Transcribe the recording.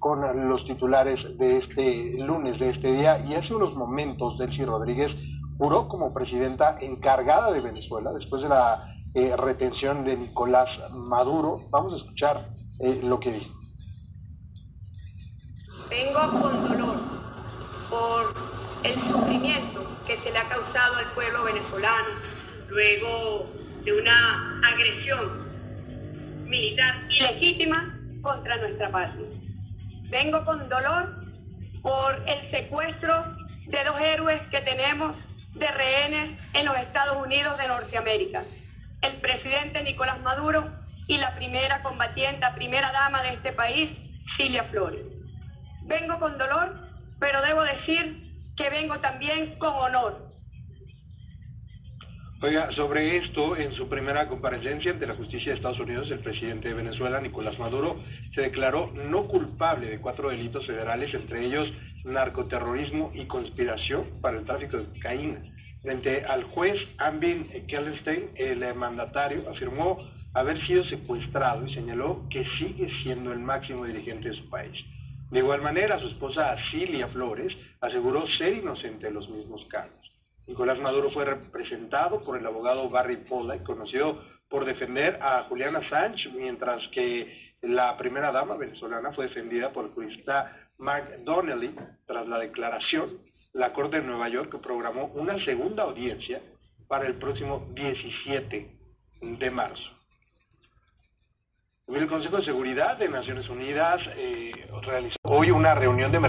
con los titulares de este lunes, de este día, y hace unos momentos Delcy Rodríguez juró como presidenta encargada de Venezuela después de la retención de Nicolás Maduro. Vamos a escuchar lo que dijo. Vengo con dolor por el sufrimiento que se le ha causado al pueblo venezolano luego de una agresión militar ilegítima contra nuestra patria. Vengo con dolor por el secuestro de 2 héroes que tenemos de rehenes en los Estados Unidos de Norteamérica, el presidente Nicolás Maduro y la primera combatiente, primera dama de este país, Cilia Flores. Vengo con dolor, pero debo decir que vengo también con honor. Oiga, sobre esto, en su primera comparecencia ante la justicia de Estados Unidos, el presidente de Venezuela, Nicolás Maduro, se declaró no culpable de 4 delitos federales, entre ellos narcoterrorismo y conspiración para el tráfico de cocaína. Frente al juez Ambin Kellenstein, el mandatario afirmó haber sido secuestrado y señaló que sigue siendo el máximo dirigente de su país. De igual manera, su esposa Cilia Flores aseguró ser inocente de los mismos cargos. Nicolás Maduro fue representado por el abogado Barry Pollack, conocido por defender a Julian Assange, mientras que la primera dama venezolana fue defendida por el jurista Mark Donnelly. Tras la declaración, la Corte de Nueva York programó una segunda audiencia para el próximo 17 de marzo. El Consejo de Seguridad de Naciones Unidas realizó hoy una reunión de